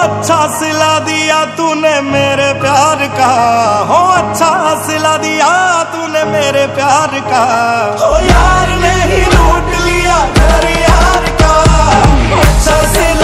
अच्छा सिला दिया तूने मेरे प्यार का, हो अच्छा सिला दिया तूने मेरे प्यार का। हो यार ने ही लूट लिया घर यार का, अच्छा